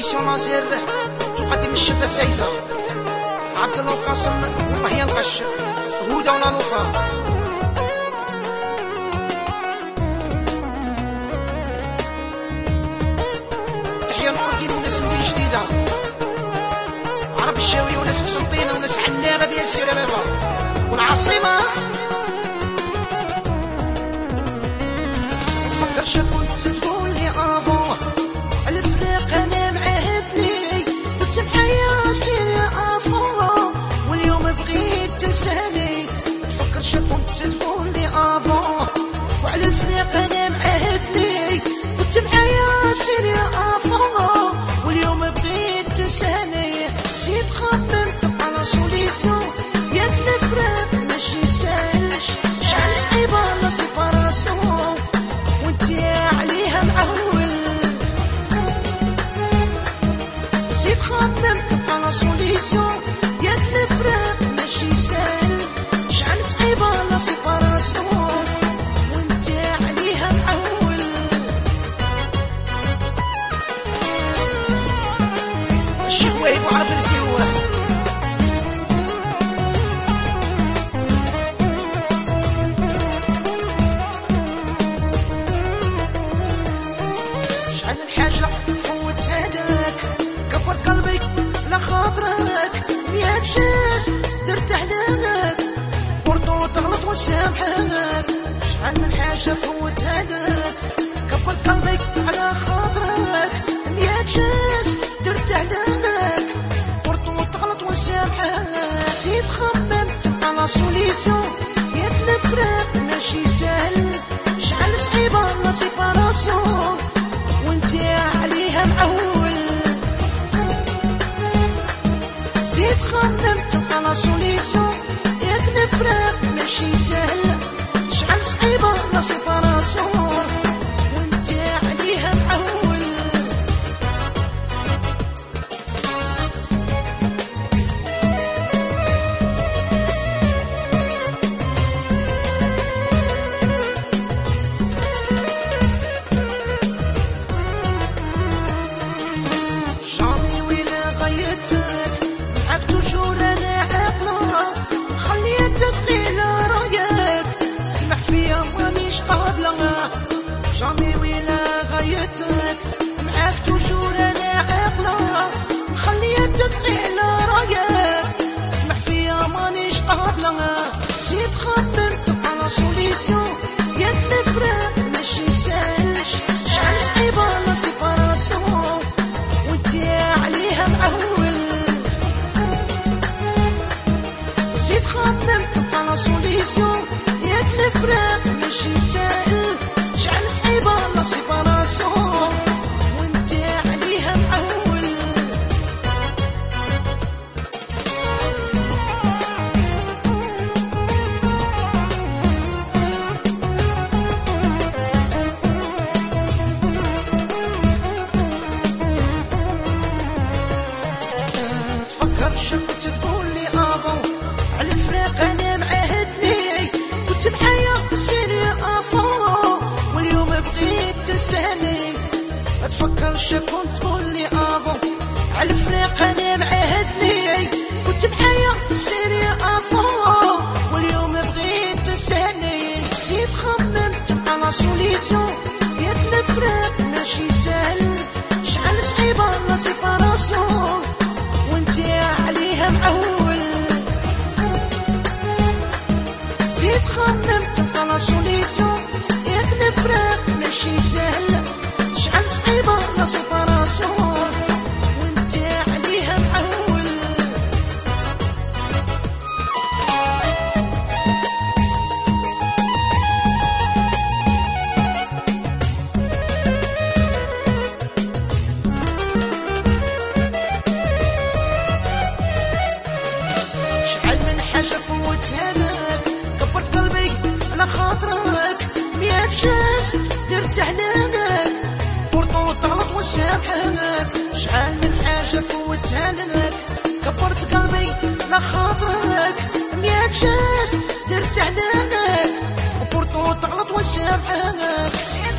إديسيون لازير تقدم الشابة فايزة عبد الله القاسم والله ينقش هدى ولا نوفا. تحية نور الدين وناس مدينة جديدة، عرب الشاوية وناس قسنطينة وناس عنابة بيا السيرة بابا والعاصمة. مفكرش كنت تقول لي افون الفراق انا معهدني، كنت معايا سير افون واليوم بغيت تنساني. مفكرش كنت تقول لي افون وعلى الفراق انا معهدني، كنت معايا سير افون واليوم بغيت تنساني. زيد خممت على سوليسيون يا الفراق ماشي سهل، شحال صعيبة لا سيباراسيون وانتي عليها معول. زيد خممت على سوليسيون يا الفراق ماشي سهل، شحال صعيبة لا سيباراسيون وانتي عليها معول. الشيخ وهيب وعرب رزيوه خاطرك يا جاس درت عليك برضو تغلط وسامحك. شحال من حاجة فوتها لك كبرت قلبي على خاطرك يا جاس درت عليك برضو تغلط وسامحك. زيد خممت على سوليسيون يا الفراق ماشي سهل، شحال صعيبة لا سيباراسيون وانتي عليها معول. زيد خممت على سوليسيون يا الفراق ماشي سهل، شحال صعيبة لا سيباراسيون وانتي عليها معول. جامي ولا غيرتك معاك توجور انا عاقلة، خليتك غير رايك سمح فيا مانيش قابلة. جامي ولا غايتك معاك توجور انا عاقلة، خليتك غير رايك سمح فيا مانيش قابلة. زيد خممت على سوليسيون يا الفراق ماشي سهل، شحال صعيبة لا سيباراسيون وانتي عليها معول. زيد خممت على سوليسيون يا الفراق ماشي سهل، شحال صعيبة لا سيباراسيون وانتي عليها معول. تفكرش كنت تقول لي افون على الفراق انا معهدني، كنت معايا سيري افون واليوم بغيت تنساني. ما تفكرش كنت تقول لي افون على الفراق انا معهدني، كنت معايا سيري افون واليوم بغيت تنساني. زيد خممت على سوليسيون يا الفراق ماشي سهل، شحال صعيبة لا سيباراسيون وانتي عليها معول. زيد خممت على سوليسيون يا الفراق ماشي سهل، شحال صعيبة لا سيباراسيون وانتي عليها معول. شحال من حاجة فوتها لك كبرت قلبي على خاطرك مية جاس درت عليك برضو تغلط وسامحك. شحال من حاجة فوتها لك كبرت قلبي على خاطرك مية جاس درت عليك برضو تغلط وسامحك.